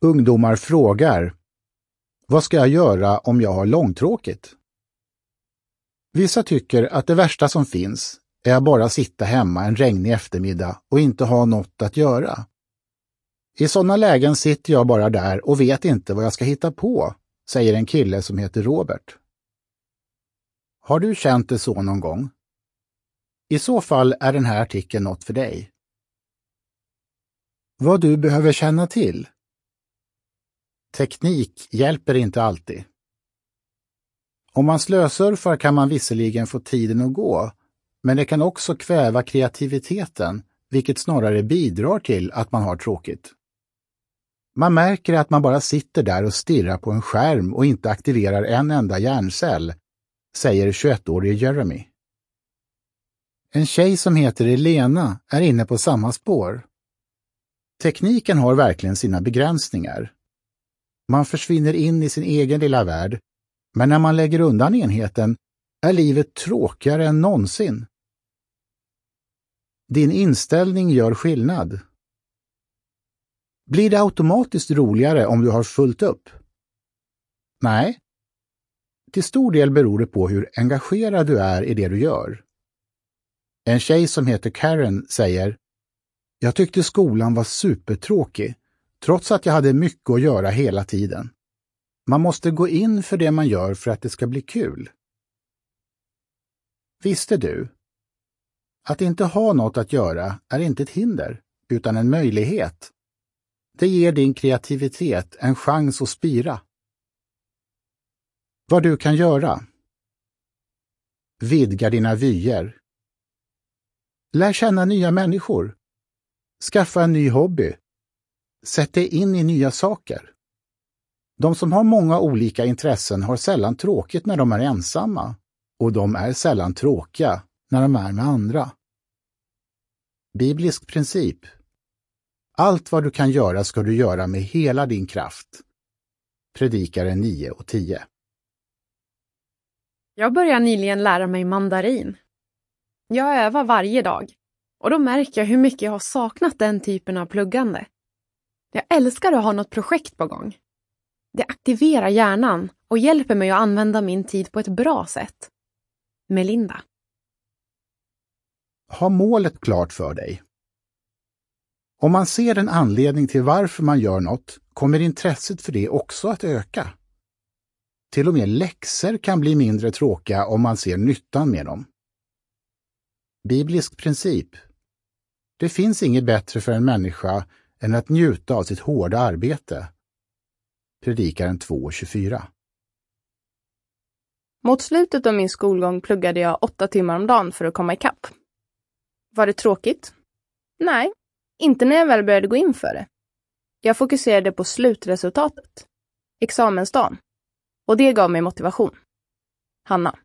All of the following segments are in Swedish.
Ungdomar frågar: vad ska jag göra om jag har långtråkigt? Vissa tycker att det värsta som finns är att bara sitta hemma en regnig eftermiddag och inte ha något att göra. I sådana lägen sitter jag bara där och vet inte vad jag ska hitta på, säger en kille som heter Robert. Har du känt det så någon gång? I så fall är den här artikeln något för dig. Vad du behöver känna till. Teknik hjälper inte alltid. Om man slösurfar kan man visserligen få tiden att gå, men det kan också kväva kreativiteten, vilket snarare bidrar till att man har tråkigt. Man märker att man bara sitter där och stirrar på en skärm och inte aktiverar en enda hjärncell, säger 21-årige Jeremy. En tjej som heter Elena är inne på samma spår. Tekniken har verkligen sina begränsningar. Man försvinner in i sin egen lilla värld, men när man lägger undan enheten är livet tråkigare än någonsin. Din inställning gör skillnad. Blir det automatiskt roligare om du har fullt upp? Nej. Till stor del beror det på hur engagerad du är i det du gör. En tjej som heter Karen säger: jag tyckte skolan var supertråkig, trots att jag hade mycket att göra hela tiden. Man måste gå in för det man gör för att det ska bli kul. Visste du? Att inte ha något att göra är inte ett hinder, utan en möjlighet. Det ger din kreativitet en chans att spira. Vad du kan göra. Vidga dina vyer. Lär känna nya människor. Skaffa en ny hobby. Sätt dig in i nya saker. De som har många olika intressen har sällan tråkigt när de är ensamma, och de är sällan tråkiga när de är med andra. Biblisk princip. Allt vad du kan göra ska du göra med hela din kraft. Predikare 9:10. Jag började nyligen lära mig mandarin. Jag övar varje dag, och då märker jag hur mycket jag har saknat den typen av pluggande. Jag älskar att ha något projekt på gång. Det aktiverar hjärnan och hjälper mig att använda min tid på ett bra sätt. Melinda. Ha målet klart för dig. Om man ser en anledning till varför man gör något, kommer intresset för det också att öka. Till och med läxor kan bli mindre tråkiga om man ser nyttan med dem. Biblisk princip. Det finns inget bättre för en människa än att njuta av sitt hårda arbete. Predikaren 2:24. Mot slutet av min skolgång pluggade jag 8 timmar om dagen för att komma ikapp. Var det tråkigt? Nej, inte när jag väl började gå in för det. Jag fokuserade på slutresultatet, examensdagen, och det gav mig motivation. Hanna.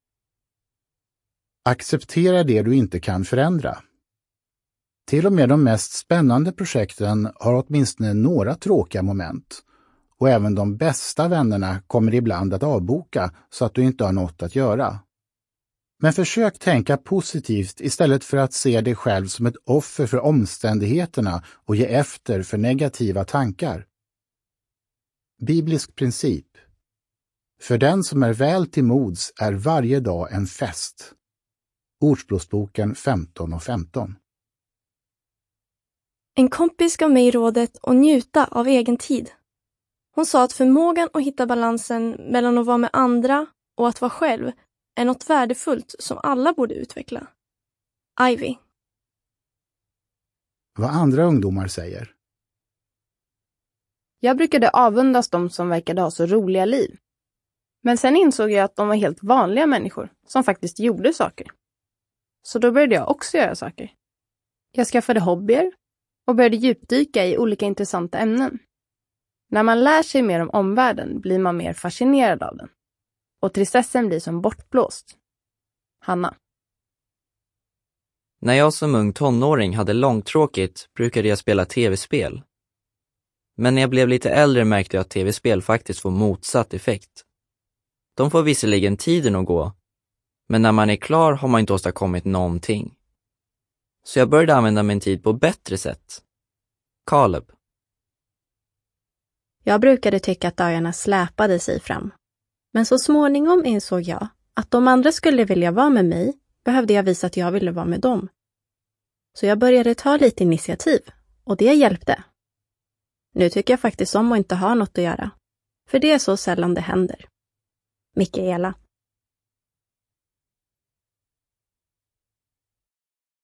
Acceptera det du inte kan förändra. Till och med de mest spännande projekten har åtminstone några tråkiga moment, och även de bästa vännerna kommer ibland att avboka så att du inte har något att göra. Men försök tänka positivt istället för att se dig själv som ett offer för omständigheterna och ge efter för negativa tankar. Biblisk princip. För den som är väl till mods är varje dag en fest. Ordspråksboken 15:15. En kompis gav mig rådet att njuta av egen tid. Hon sa att förmågan att hitta balansen mellan att vara med andra och att vara själv är något värdefullt som alla borde utveckla. Ivy. Vad andra ungdomar säger. Jag brukade avundas dem som verkade ha så roliga liv. Men sen insåg jag att de var helt vanliga människor som faktiskt gjorde saker. Så då började jag också göra saker. Jag skaffade hobbyer och började djupdyka i olika intressanta ämnen. När man lär sig mer om omvärlden blir man mer fascinerad av den. Och tristessen blir som bortblåst. Hanna. När jag som ung tonåring hade långtråkigt brukade jag spela tv-spel. Men när jag blev lite äldre märkte jag att tv-spel faktiskt får motsatt effekt. De får visserligen tiden att gå, men när man är klar har man inte åstadkommit någonting. Så jag började använda min tid på bättre sätt. Caleb. Jag brukade tycka att dagarna släpade sig fram. Men så småningom insåg jag att om andra skulle vilja vara med mig behövde jag visa att jag ville vara med dem. Så jag började ta lite initiativ och det hjälpte. Nu tycker jag faktiskt om att inte ha något att göra. För det är så sällan det händer. Mikaela.